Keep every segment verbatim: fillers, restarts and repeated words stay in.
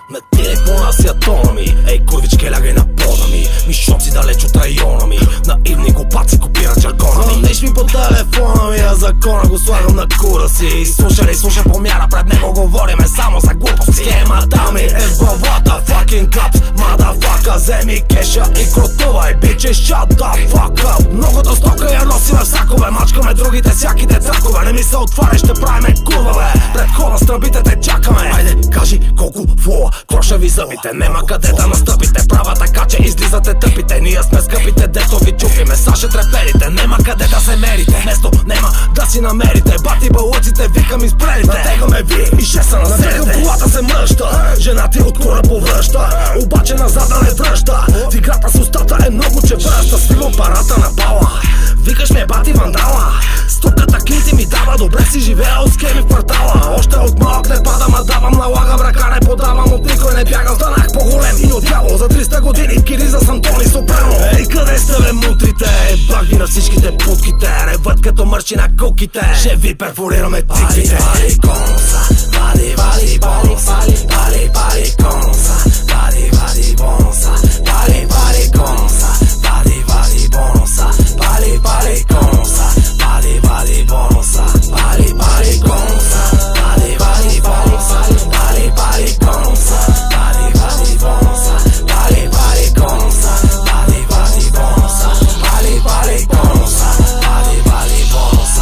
Натирай по нас и атона ми. Ей, курвичке, лягай на пода ми. Мишоци далеч от района ми. Наивни глупаци копират жаргона ми. Звъниш ми по телефона ми, а закона го слагам на кура си. Слушай ли, слушай помяна, пред него говориме само за глупости. Схемата ми е в главата, fucking cups, motherfucker. Вземи кеша и крутувай, bitches, shut the fuck up. Многото стока я носиме в сакове, мачкаме другите всяките цакове. Не ми се отваряй, ще правиме курваве. Пред хода с тръбите те чакаме. Айде, кажи колко фула, кроша ви зъбите. Нема къде да настъпите, права така че излизате тъпите. Ние сме скъпите, дето ви чупиме, саше треперите. Нема къде да се мерите, место нема да си намерите. Бати балъците, викам изпрелите. Натегаме ви и ще са населите. На колата се мръща, жена ти от кура повръща. Обаче назад да не връща. В играта с устата е много че връща. Свивам парата на бала, викаш ме бати вандала. Стоката кинти ми дава, добре си живея от схеми в квартала. Още от малък не падам, а давам, налагам ръка, не подавам, от никой не бягам. Станах по-голем и от дявол, за триста години Кириза съм Тони Сопрано. Ей, къде сте бе мутрите? Бах ви на всичките путките, ревът като мърчи на куките. Ще ви перфорираме циквите. Вали конуса, вали, вали бонуса, вали, вали конуса, вали, вали бонуса, вали, вали конуса, вали, вали бонуса, вали, вали конуса, вали, вали бонуса, вали, вали конуса, вали, вали бонуса, вали, вали конуса, вали, вали бонуса, вали, вали конуса, вали, вали бонуса, вали, вали конуса, вали, вали бонуса.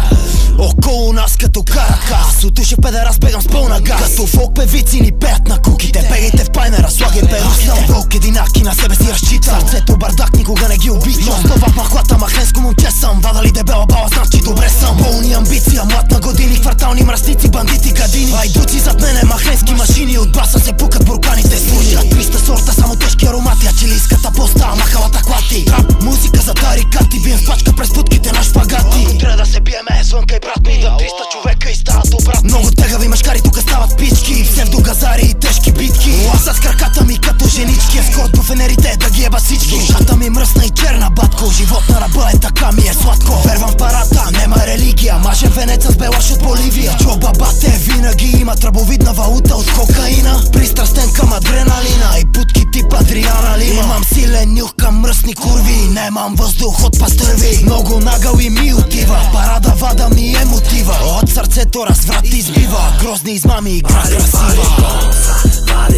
Около нас като каракас, от уша педерас бегам с пълна газ. Като фолк певици ни пеят на куките. Бегайте в пайнера, слагайте русите. Вълк единаки на себе си разчитам. Сърцето бардак никога не ги обичам. Но стова в махлата, махленско момче съм. Вадали дебела бала, значи добре съм. Пълни амбиция, млад на години. Квартални мръсници, бандити, гадини. Айдуци зад мене, махленски машини. От баса се пукат бурканите, слушат триста сорта, само тежки аромати. А чилийската поста, махалата клати. Рап, музика за тарикати. Бием в пачка през путките на шпагати. Трябва да се биеме, звънка и брат ми. Идват триста човека и стават обратни. Много тегави мъжкари, тук стават пички. Псевдогазари и тежки битки. Ласа с краката ми като женички. Ескорт до фенерите да ги еба всички. Душата ми мръсна и черна, батко. Живот на ръба е така ми е сладко. Вервам в парата, нема религия. Мажен венеца с белаш от Боливия. Джоба бате винаги има тръбовидна валута от кокаина. Пристрастен към адреналина и путки тип Адриана Лима. Имам силен нюх към мръсни курви. Немам въздух от пастърви. Много нагъл и ми отива. Парада вада ми е мотива. От сърцето разврат избива. Грозни измами игра красива.